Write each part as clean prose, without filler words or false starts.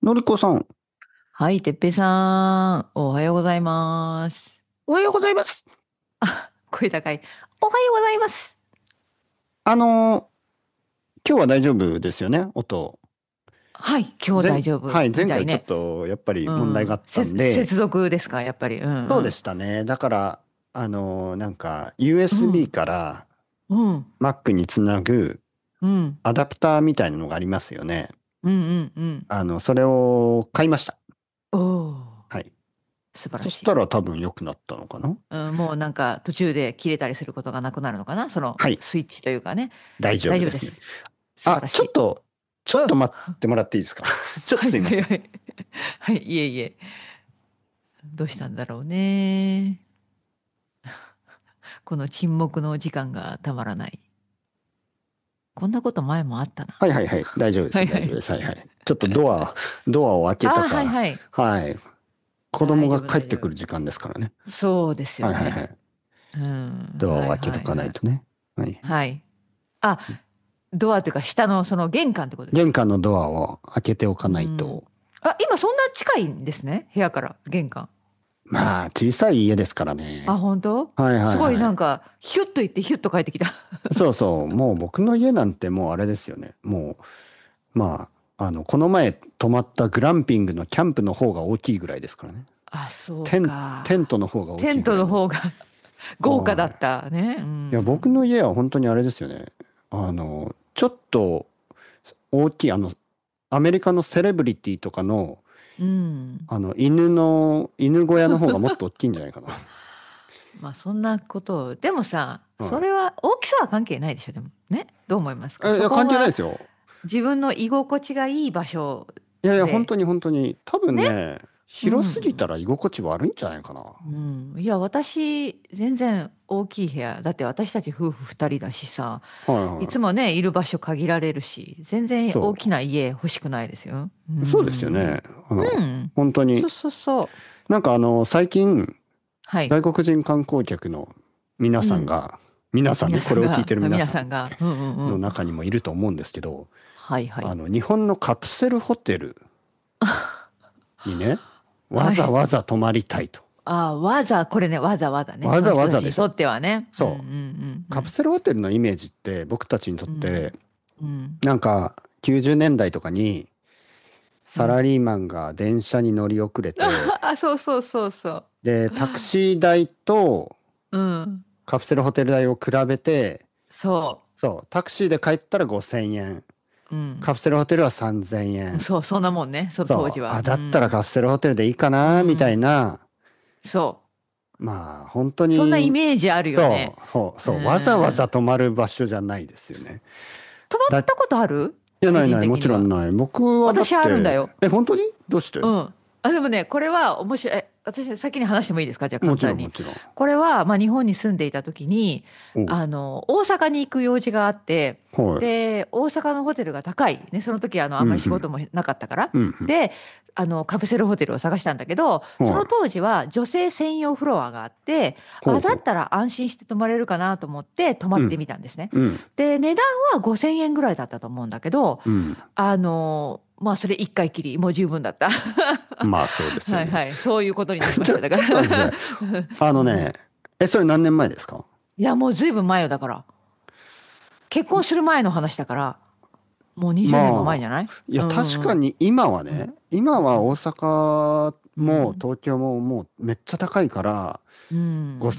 のりこさん、 はい、てっぺいさん、おはようございます。 おはようございます。 声高い。おはようございます。 あのー今日は大丈夫ですよね、音。 はい、今日大丈夫はい、前回ちょっみたいね。 とやっぱりうん。 問題があったんで、 接続ですか、やっぱり。うんそうでうん。 したね。だから、なんかう USB ん。 からうん。 Mac につなぐうん。 アダプターみたいなのがありますよね。 うんうんうん。 それを買いました。 おお、 はい。 素晴らしい。 そしたら多分良くなったのかな。 うん、もうなんか途中で切れたりすることがなくなるのかな、そのはい、 スイッチというかね。 大丈夫ですね。 大丈夫です。素晴あ、 らしい。 ちょっうん。 と待ってもらっていいですか。ちょっとはいすいません。 はいはい。はい、いえいえ。どうしたんだろうね。この沈黙の時間がたまらない。こんなこと前もあったな。 はいはいはい。大丈夫です。 はいはい。 大丈夫です。はいはい。ちょっとドアを開けたああ、はいか、 はい。 はい。子供大丈が帰っ夫大丈夫。 てくる時間ですからね。 そうですよね。 はいはいはい。 うん。 ドアをはい開けとかなはいはい。 いとね。はい。 はい。あ、ドアというか下のその玄関ってことですか？ 玄関のドアを開けておかうないと。 ん。あ、今そんな近いんですね。部屋から玄関。 まあ、小さい家ですからあ、 ね。 本当？ はいはすごいいはい。 なんか、ヒュッと行ってヒュッと帰ってきた。 そうそう。もう僕の家なんてもうあれですよね。もう、まこの前泊まったグランピングのキャンプの方が大きいぐらいですからね。 あ、そうテンか。 トの方が大テンきいぐらいの。 トの方が豪華だはい。 ったね。ういや、僕のん。 家は本当にあれですよね。ちょっと大きい、アメリカのセレブリティとかの、 うん。 犬小屋の方がもっと大きいんじゃないかな。 まあそんなことを、でもさ、そはれは大きさは関係ないでしょ、でもね。どう思いますか？ い。いそや、関係ないでこはすよ。 自分の居心地がいい場所いやいや、本で、 当に本当に。多分ね。 ね、 う広すぎたん。 ら居心地悪いんじゃないかな。 うん。いや、私、全然大きい部屋。だって私たち夫婦二人だしさ、 はいいつはもね、いる場所限られるし、全い。 然大きな家欲しくないですよ。うそうですよん。 ね。 うん。 本当に。 そうそうそう。 なんか最近、 はい。 外国人観光客の皆うん。 さんが、皆さんね、これを聞いてる皆皆さんさんが、うんうんうん。 の中にもいると思うんですけど、 はいはい。 日本のカプセルホテルにね、わはい。 ざわざ泊まりたいと。 ああ、これね、わざわざね、 わざその人わざでしょ。 たちにとってはね。うんうんそう。カプうんセルホテルのイメージって僕たちにとっうん。 て、 うん。 なんか90年代とかにうん。 サラリーマンが電車に乗り遅れて、 あ、そうそうそうそう。 で、タクシー代とうん。 カプセルホテル代を比べて、 そそう、タクシーで帰ったら5000円、 う。うん。 カプセルホテルは3000円。 そう、そんなもんね、その当そう、 時は。 あ、 うだったらカん。 プセルホテルでいいかうな、みたいん。 な、 そまあ、本当う。そんなイに、 メージあるよね。うそう、わざわざん。 泊まる場所じゃないですよね。 泊まだ、いったことある？ や、 個人ないない、も的には。 ちろんない。僕はだっ私あるんだて、 よ。 本当にどうしてうん。あ、でもね、これは面白い。私先に話してもいいですか？じゃあもちろん、 簡単に。 もちろん。 これは、まあ日本に住んでいた時に、 お、 大阪に行く用事があって、 はい。 で、大阪のホテルが高い。ね、その時あんまり仕うん、 事もなかったから。 うん、うん、 で、カプセルホテルを探したんだけど、 うん。 そのはい。 当時は女性専用フロアがあって、あ、だほうほう。 ったら安心して泊まれるかなと思って泊まってうん、 みたんですね。 うん、 で、値段は5000円ぐらいだったと思うんだけど、 うん。 まあそれ一回きり、もう十分だった。 まあ、そうですよね。 はいはい。そういうことになりました。だかちょっと待ってくだらさい。あのね、それ何年前ですか？ いや、もうずいぶん前よ、だから。結婚する前の話だから、もう20年も前まあ、 じゃない？ いや、 うんうん確かに今はうん。 ね、今は大うん。 阪もうん。 東京ももうめっちゃ高いから、 うん。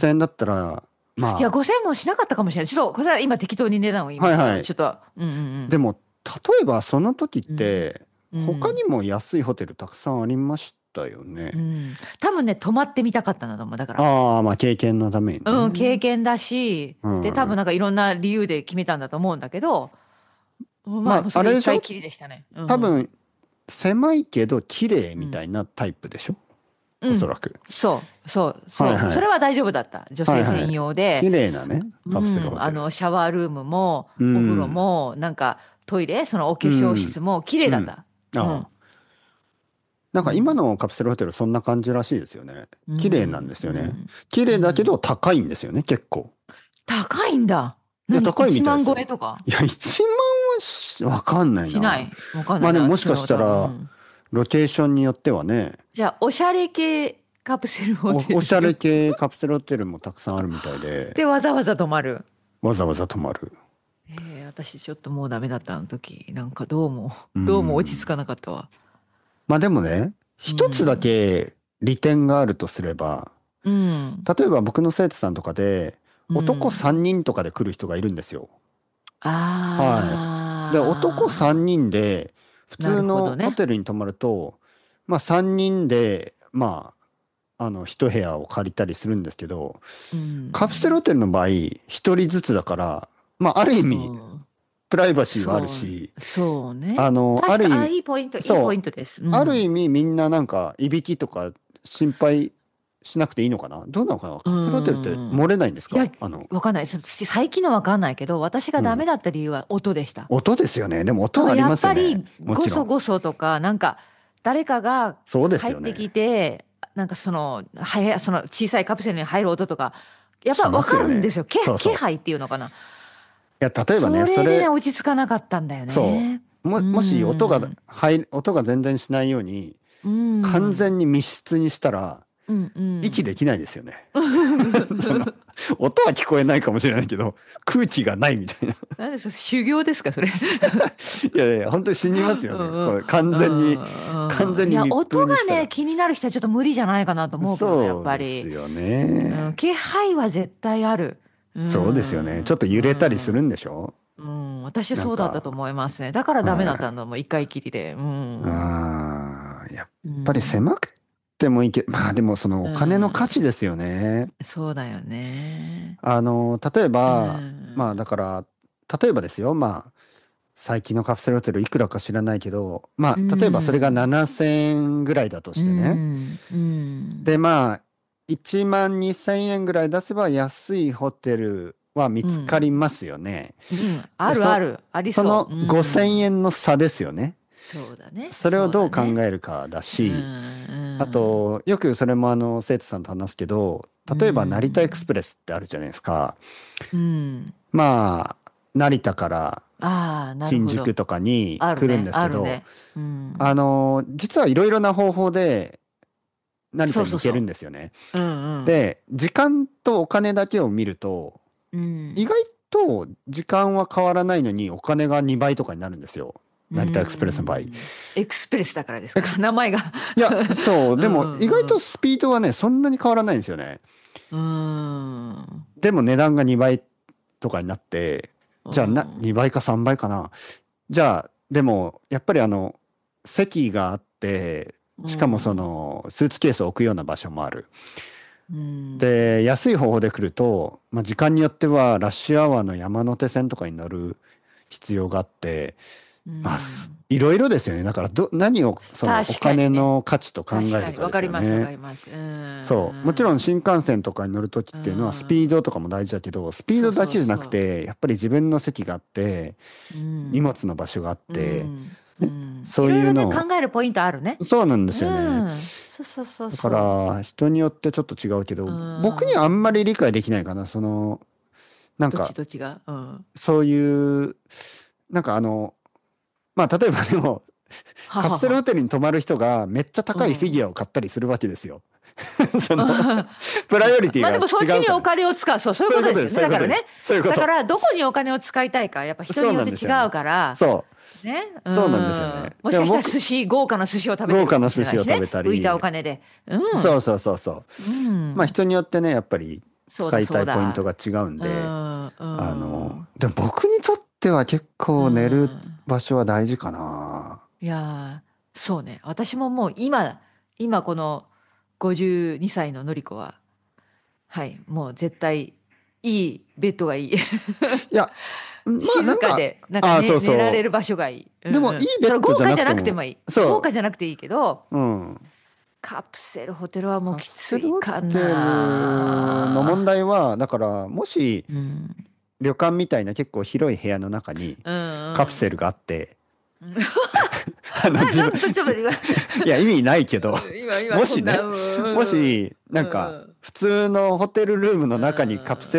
5000円だったら、 いや、 ま 5000もしなかったかもしれない。ちょっと、これは今適当に値段を言いあ、 ました。 はいはい。 ちょっと、うんうんでも、例えばその時っうん。 て、 うん。うん。 他にも安いホテルたくさんありましたよね。 うん。多分ね、泊まってみたかったんだと思う。だから。 ああ、まあ経験のためにうん、経ね。 験だし、で、多うん。 分なんかいろんな理由で決めたんだと思うんだけど、うん、まあ、もうまあ、 そあれでしょ？ れ一回きりでしたね。うん。 多分、狭いけど綺麗みたうん。 いなタイプでしょ？おうん。 そらく。 そう。 はいはい。 それは大丈夫だった。女性専はいはい。 用で、 綺麗なね、カプセルうん。 ホテル。 シャワールームも、 うお風呂ん。 も、なんかトイレ、そのお化粧うん。 室も綺麗うん。 だった。うああ。 ん。 なんか今うん。 のカプセルホテルそんな感じらしいですよね。 う綺麗なんん。 ですよね。 うん。 綺麗だけどうん。 高いんですよね、結構。 高いんだ。 いや、 何？ 高いみ 1 万超えたいですよ。 とかいや、1万はわかんないな。 しない？わかんないな。 まあでももしか私は多分、うしたら、 ん。 ロケーションによってはね、 じゃあ、おしゃれ系カプセルホテル。 おしゃれ系カプセルホテルもたくさんあるみたいで、 で、わざわざ泊まる。 わざわざ泊まる。 私ちょっともうダメだったあの時。なんかどうも、 うどうも落ち着ん。 かなかったわ。 まあでもね、 う一つだん。 け利点があるとすれば、 うん。 例えば僕の生徒さんとかで、 う男ん。 3人とかで来る人がいるんですよ。はい。で、男3 あ人で、普ー、なる通ほどね。 のホテルに泊まると、まあ3人で、まあ、一部屋を借りたりするんですけど、 うカプセルん。 ホテルの場合、1人ずつだから、まあ、ある意味、 そう。 プライバシーはあるそう。 し、 そうね。 あ確か、あ、 る意味、 いいポイント、いいポインそう、 トです。うある意ん。 味みんななんか、いびきとか心配しなくていいのかな、どうなのかな、 うカプセルホテルってん。 漏れないんですいや、 か？ わかんない。最近のわかんないけど、私がうん。 ダメだった理由は音でした。 音ですよね。でも音はありなんかやますよね。 っぱりもちろん。 ごそごそとか、なんか誰かがそうです入ってきよね。 て、なんかその小さいカプセルに入る音とか、やっぱしまわすよね。 かるんですよ。気そうそう。 配っていうのかな。 いや、例えばね、 それでね、落ち着かなかったんだよそね。 もしうん。 音が全然しないように、 う完ん。 全に密室にしたら、 うんう息でん。 きないですよね。その、音は聞こえないかもしれないけど、空気がないみたいな。 何ですか、修行ですか、それ。 いやいや、本当に死にますよね。 うんうん。 これ完全に、完うん。いや、 全に密音がね、 封にしたら。 気になる人はちょっと無理じゃないかなと思うけどね、やっそうぱり。 ですようん、 ね。 気配は絶対ある。うそうですよね。ちょん。 っと揺れたりするんでしょ？ うん。私なんそうだったとか、 思いますね。だからダメだったはのもう一回きりで。うん。 やっうぱりん。 狭くてもいいけど、まあでもそのうお金の価ん。 値ですよね。 そうだよね。 例えうば、まあだん。 から、例えばですよ、まあ、最近のカプセルホテルいくらか知らないけど、 うまあ、例えばそれがん。 7000円ぐらいだとうしてね。 ん。うで、 ん。 まあ、1万2000円ぐらい出せば安いホテルは見つかうん。 りますよね。 うん。あで、 るある。ありそう。 そのう 5000 ん。 円の差ですよね。 そうだね。 それをそうどう考だね。 えるかだうん。 し、あうん。 と、よくそれも生徒さんと話すけど、 う例えば成田エクスん。 プレスってあるじゃないですか。 うん。 まあ、成田からああ、なるほど。 新宿とかに来るんあるね。 ですけど、 あるね。うん。 実はいろいろな方法で成田に行けるそうそうそんですよね。 う。うんうん。 で、時間とお金だけを見ると、 うん。 意外と時間は変わらないのにお金が2倍とかになるんですよ。 う成田エクスプレスの場合。 ん。エクスプレスだからですか。 エクス、 名前が。 いや、そう、 うんでも意外うんとスピードはね、そんなに変わらないんですよね。 うん。うーん。 でも値段が2倍とかになって、 うじゃあん。 2倍か3倍かな。じゃあ、でも、やっぱり席があって、 うしかもん。 スーツケースを置くような場所もある。 うん。 で、安い方法で来ると、まあ、時間によってはラッシュアワーの山手線とかに乗る必要があって、 うまあ、 ん。 いろいろですよね。だから何をそのお確かにね。 金の価値と考確かに。 えるかでわかります。わかすよね。 ります。うそう。もちろんん。 新幹線とかに乗るときうっていうのはスピーん。 ドとかも大事だけど、スピーそうドだけじゃなそうそう。 くて、やっぱり自分の席があって、 う荷ん。 物の場所があっうて、 ん。うね、 ん。いそうろいろね、 いうのを、 考えるポイントあるね。 そうなんでうすよね。 ん。そうそうそうだかそら、人によってちょっと違うけう。うど、僕にはあんまん。 り理解できないかな。なんどっちか、 どっちが。うん。 そういう、なんかまあ、例えばでも、 はカプセルホはは。 テルに泊まる人がめっちゃ高いフィギうん。 ュアを買ったりするわけですよ。その、 あプライオリティまあでもそっちが違うから。 にお金を使う。そう、そういうことですよね。 そういうことです、そういうだからね。 ことです。そういうこだかと。 ら、どこにお金を使いたいか、やっぱ人そうによって違なんですよね。 うから、 そう。 ね。うそうなんですよね。 ん。もしかしたらでも僕、 豪華な寿司を食べて豪華るかもな寿司を食しれないしね。浮いたおべたり、 金で。うん。 そうそうそうそう。 うまあん。 人によってね、やっぱりそうだ使いたいポイントそうだ。 が違うんうで、 ん。うん。 でも僕にとっては結う構寝るん。 場所は大事かな。 いやー、そうね。私ももう今この52歳ののりこは、はい、もう絶対いいベッドがいい。 いや、まあなんか、 静かで、なんかああ、そう寝られるそ場所がいい。うう。でもいいんうん。それベッドじゃ豪華じゃなくてなくても、 もいい。豪華そじゃなくていいけど、 う。うん。 カプセルホテルはもうカプきつセルホいかテルの問な。 題は、だからもしうん。 旅館みたいな結構広い部屋の中にうんうん。 カプセルがあって、 うん自分、 ちょっと待って、 いや意味ないけど、 今そんな、 もしね、 うんもうんしなんかうん普通のホテルルームのうんう中にカプセル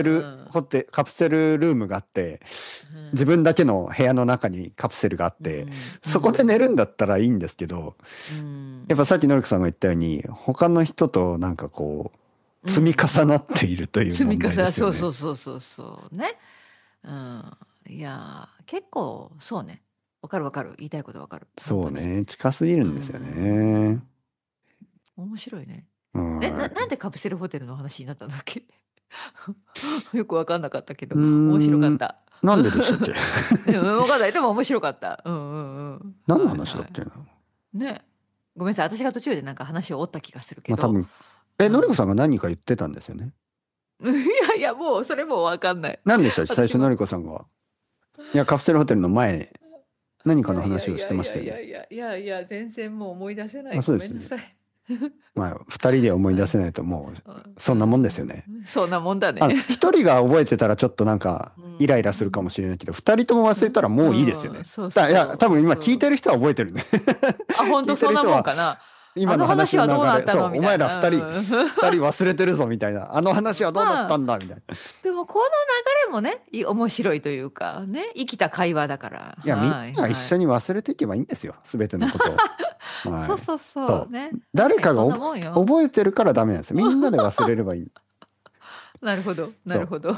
カプセルルームがあって、自分だけの部屋の中にカプセルがあって、そこで寝るんだったらいいんですけど、やっぱさっきのりこさんが言ったように、他の人となんかこう、積み重なっているという問題ですよね。 そうそうそうそうね。いや結構そうね。わかるわかる。言いたいことわかる。 そうね。近すぎるんですよね。 面白いね。 なんでカプセルホテルの話になったんだっけ？よくわかんなかったけど、面白かった。 なんででしたっけ？ わかんない。でも面白かった。 何の話だっけ？ ね。ごめんなさい。私が途中でなんか話を折った気がするけど。 多分、のりこさんが何か言ってたんですよね。 いや、もうそれもわかんない。 何でしたっけ？最初のりこさんが。いや、カプセルホテルの前、何かの話をしてましたよね。 いや、全然もう思い出せない。 そうですね。 ごめんなさい。 二人で思い出せないともう、そんなもんですよね。 そんなもんだね。 一人が覚えてたらちょっとなんか、イライラするかもしれないけど、二人とも忘れたらもういいですよね。いや、多分今聞いてる人は覚えてるね。 本当そんなもんかな。 今の話はどうなったの？お前ら二人忘れてるぞみたいな。あの話はどうなったんだみたいな。 でもこの流れもね、面白いというかね、生きた会話だから。 いや、みんなが一緒に忘れていけばいいんですよ。すべてのことを。 そうね。 誰かが覚えてるからダメなんですよ。みんなで忘れればいい。 なるほど、なるほど。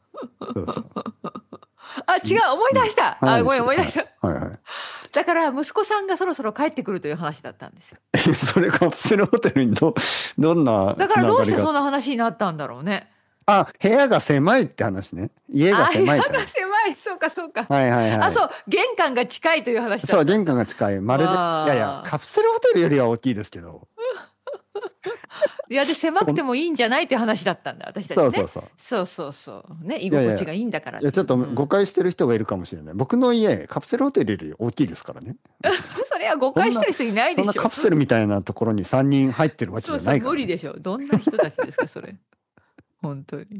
あ、違う、思い出した。ごめん、思い出した。だから息子さんがそろそろ帰ってくるという話だったんですよ。 それカプセルホテルにどんなだからどうしてそんな話になったんだろうね。 部屋が狭いって話ね。家が狭いって話。 部屋が狭い。そうか、そうか。そう、玄関が近いという話だった。 そう、玄関が近い。まるで、いや、カプセルホテルよりは大きいですけど。 いや、で、狭くてもいいんじゃないって話だったんだ、私たちね。そう。ね、居心地がいいんだから。 いや、ちょっと誤解してる人がいるかもしれない。僕の家、カプセルホテルより大きいですからね。 それは誤解してる人いないでしょ。 そんなカプセルみたいなところに3人入ってるわけじゃないから。 無理でしょ。どんな人たちですか、それ。本当に。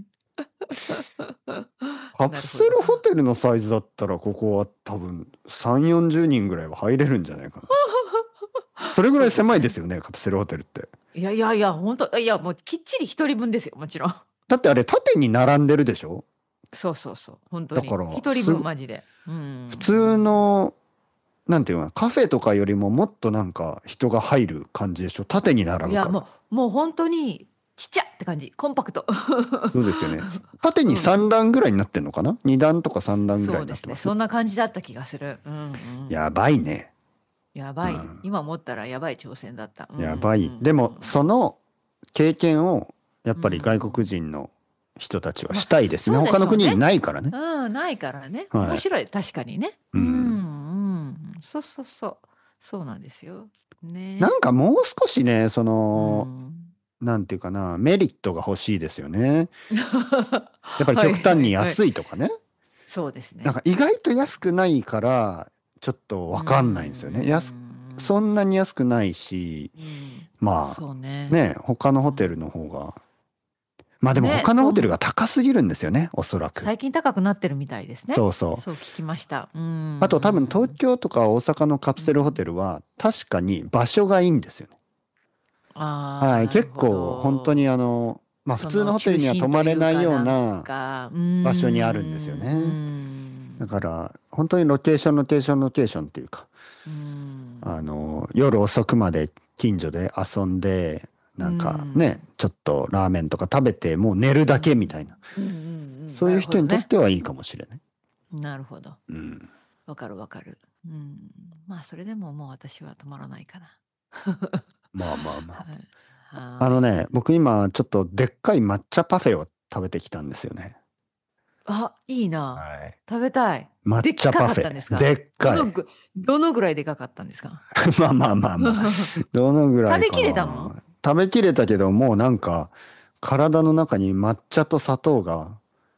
カプセルホテルのサイズだったら、ここは多分3、40人ぐらいは入れるんじゃないかな。それぐらい狭いですよね、カプセルホテルって。 いや、本当、もうきっちり一人分ですよ、もちろん。 だってあれ、縦に並んでるでしょ？ そう、本当に。だから、一人分マジで。 普通の、なんていうか、カフェとかよりももっとなんか人が入る感じでしょ？縦に並ぶから。 いや、もう本当に、ちっちゃって感じ。コンパクト。 そうですよね。縦に3段ぐらいになってんのかな？ 2 段とか3段ぐらいになってます。 そんな感じだった気がする。 やばいね。 やばい。今思ったらやばい挑戦だった。 やばい。でも、その経験を、やっぱり外国人の人たちはしたいですね。他の国にないからね。 ないからね。面白い。確かにね。そうなんですよ。ね。 なんかもう少しね、なんていうかな、メリットが欲しいですよね。やっぱり極端に安いとかね。 そうですね。 なんか意外と安くないから、ちょっとわかんないんですよね。そんなに安くないし、まあ、ね、他のホテルの方が。まあでも他のホテルが高すぎるんですよね、おそらく。 最近高くなってるみたいですね。そう聞きました。 あと多分東京とか大阪のカプセルホテルは確かに場所がいいんですよね。はい、結構本当にまあ普通のホテルには泊まれないような場所にあるんですよね。だから本当にロケーションっていうか、夜遅くまで近所で遊んで、なんかね、ちょっとラーメンとか食べてもう寝るだけみたいな、そういう人にとってはいいかもしれない。なるほど。わかる。まあそれでももう私は泊まらないかな。 まあ。僕今ちょっとでっかい抹茶パフェを食べてきたんですよね。 いいな。食べたい。 抹茶パフェ。でっかい。 どのぐらいでかかったんですか？ まあ。どのぐらいかな。 食べきれたの？ 食べきれたけど、もうなんか体の中に抹茶と砂糖が。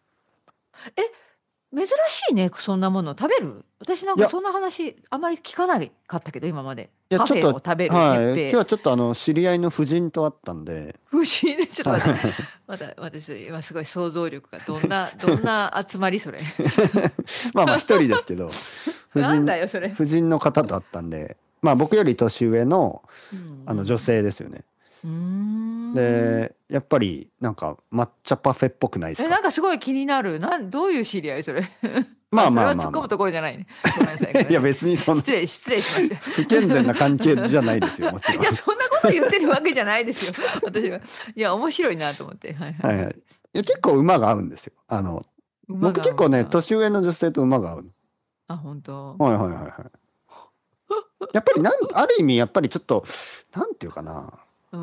珍しいね、そんなもの食べる？私なんかそんな話あまり聞かないかったけど、今まで。パフェを食べる。 今日はちょっと知り合いの夫人と会ったんで。 夫人ね、ちょっと待って。私今すごい想像力がどんな集まりそれ。 まあ一人ですけど。 なんだよそれ。 夫人の方と会ったんで、まあ僕より年上の女性ですよね。 で、やっぱりなんか抹茶パフェっぽくないですか？ なんかすごい気になる。どういう知り合いそれ。 まあそれまあまあまは突っ込むところじゃないね。ごめんなさい、ごめんあ。いやなさい。 別にそんな失礼しました。 不健全な関係じゃないですよ、もちろん。 いや、そんなこと言ってるわけじゃないですよ。私は。いや、面白いなと思って。はいはいはい。 はいはい。いや結構馬が合うんですよ。 馬が合僕結構ね、 うんだ。 年上の女性と馬が合う。 あ、本当。 はいはいはいはい。やっぱりある意味やっぱりちょっと、なんていうかな。 うん。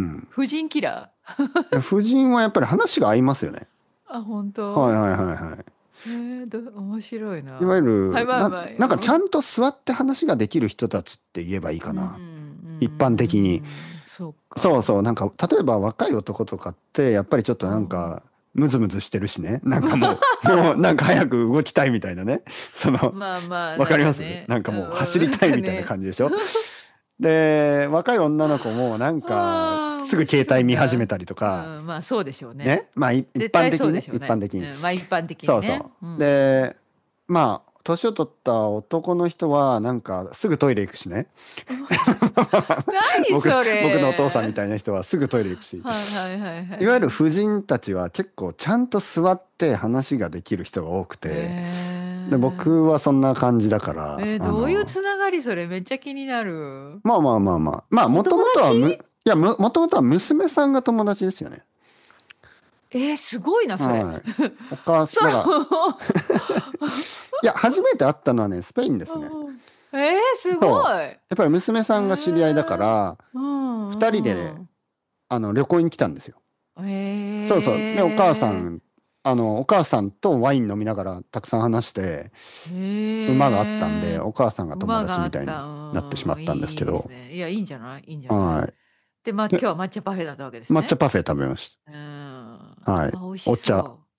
うん。 婦人キラいや夫人はやっぱり話が合いますよね。 ー。あ、本当。 はいはいはいはい。 面白いいわゆな。はい、 る、 まあまあ。 なんかちゃうん。 んと座って話ができる人たちって言えばいいかうん、うな。一般ん、 的に。 そうか。 そうそう、なんか、例えば若い男とかって、やっぱりちょっとうん。 なんか、ムズムズしてるしね。なんかもうなんか早く動きたいみたいなね。 まあまあ、なんわかりますかね。 なんかもう走りなんたいみたいなかね。 感じでしょ？で、若い女の子もなんか、 ああ、 すぐ面白携帯見始めいな。 たりとうか、 ん、まあそうでしょうね。 ね。まあ、一絶対そう般的にね。 でしょうね。 一般的に。 うん、まあ一般的にね。 そうそうん。 う。で、まあ、年を取った男の人は、なんか、すぐトイレ行くしね。 何僕、 そ僕のお父さんみれ。 たいな人はすぐトイレ行くし。 はいはいはいはいはい。 いわゆる婦人たちは結構ちゃんと座って話ができる人が多くて、で、僕へはそんな感じだから、 どういうつながりそれめっちゃ気になる。 まあまあまあまあ、まあ、 おもと友達。 もとはもともとは娘さんが友達ですよね。 すごいな、それ。 はい。 そだから、 のいや、初めて会ったのはね、スペインですね。 うん。すごそう。 い。 やっぱり娘さんが知り合いだから、二人で、 うん旅行に来たんですよ。 うん。 そうそう。で、お母さんとワイン飲みながらたくさん話して、馬があったんで、 へえ。 お母さんが友馬が達みたいにあった。 なってしまったんですいいですけど、 ね。いや、いいんじゃないいいんじゃない。 はい。 で、まあ、今で、 日は抹茶パフェだったわけですね。 抹茶パフェ食べましうん。あ、 た。はい。 美味しお茶。 そう。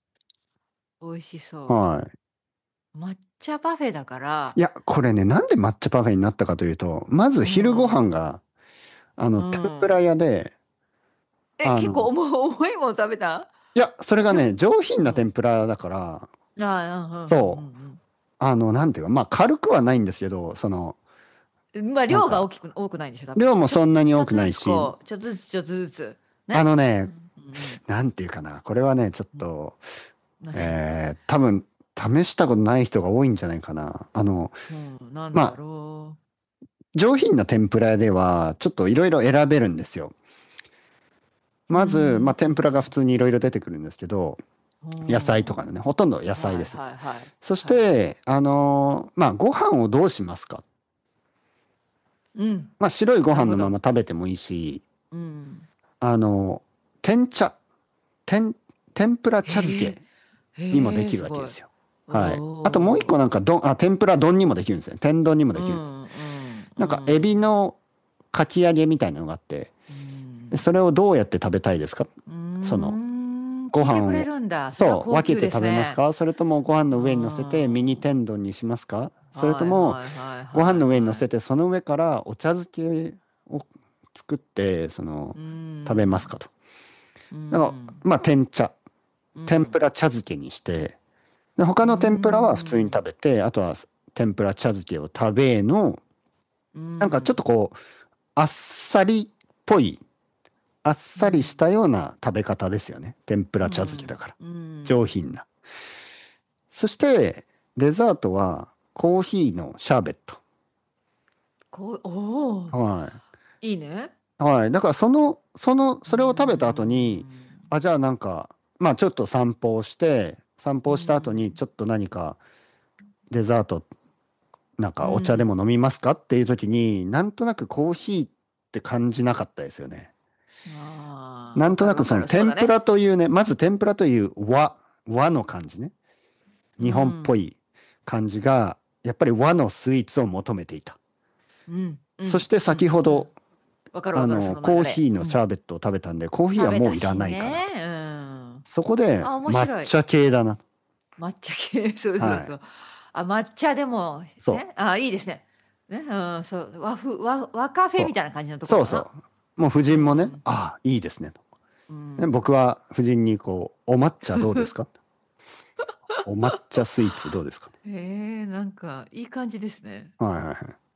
美味しそはう。抹茶パフェだかい。いら、 や、これね、なんで抹茶パフェになったかというと、まずう昼ご飯ん。 が、 う天ぷらん。 屋で、あ結構の、 重いもの食べた。 いや、それがね、上品なうん。 天ぷらだから、 ああ、うんうんそう、 うんなんていうか、まあ軽くはないんですけど、 うん。まあ、量がなんか、 多くないんでしょ、多分。 量もそんなに多くちょっとずないし、 つこう、ちょっとずつちょっとずつ。ね。 あのね、 うん。 なんていうかな、これはね、ちょっうん。 と、 何。 多分、試したことない人が多いんじゃないかな。 うん、なんだまあ、 ろ上品な天ぷら屋では、ちょっといろいろ選べるんですよ。 う。うまず、まあ、 ん。 天ぷらが普通にいろいろ出てくるんですけど、 う野菜とかん。 のね、ほとんど野菜はいです。 はいはい。 そしはい。 て、まあ、ご飯をどうしますか？ うん。 まあ、白いご飯のまなるほど。 ま食べてもいいし、 うん。 あの、天茶、天、天ぷら茶漬へえ。 けにもでへえ、 きるすごい。 わけですよ。はい。あともう一個おお。 なんか天ぷら丼にもできるんですね。天丼にもできるんです。 うんうんうなんか、エビん。 のかき揚げみたいなのがあって、 うでん。 それをどうやって食べたいですか？その、 聞いてくれご飯を、 るんだ。それはそう、 高級分けて食べますですね。 か？それともご飯うの上に乗せてミニん。 天丼にしますか？それとはいも、 はいはいご飯の上に乗はいはい。 せてその上からお茶漬けを作って、 う食べますん。 かと。 うだから、 ん。 まあ、天ぷうん。 ら茶漬けにして、で、他うの天ぷらは普通にん。 食べて、あとは天ぷら茶漬けを食べの、 うなんかちょっとん。 こう、あっさりっぽい、あっうん。 さりしたような食べ方ですよね。天ぷうら茶漬けだん。 から。 うん。 上品な。そして、デザートはコーヒーのシャーベット。 おお、 はいいね。 い。はい。だからうそれを食べた後に、 ん。 あ、じゃあなんか、まあちょっと散う歩をした後にん。 ちょっと何かデザート、なんうかお茶でもん。 飲みますかっていう時に、なんとなくコーヒーって感じなかったですよね。 ああ、 なんとなくそのわかるわかる。そうだね。 天ぷらというね、まず天ぷらという和の感じね。 う日本っぽん。 い感じが、やっぱり和のスイーツを求めていた。 うん。うん。 そしてうん。 先ほど、 うん。わかるわかる。その流れ。 コーヒーのうん。 シャーベットを食べたんで、コーヒー食べはもういらたしね。 ないかなと。 うん。 そこであ、面白い。 抹茶系だな。 抹茶系。そうそうはい。 そう。あ、抹茶でも、 そう。 ね。あ、いいですね。ね。うん。そう。和カフェみそたいな感じのとう。 ころかな。 そうそう。もう夫う人もね、 ん。 ああ、いいですねと。 うでん。 僕は夫人にこう、お抹茶どうですか？お抹茶スイーツどうですか？ へえ、なんかいい感じですね。 はいはいはい。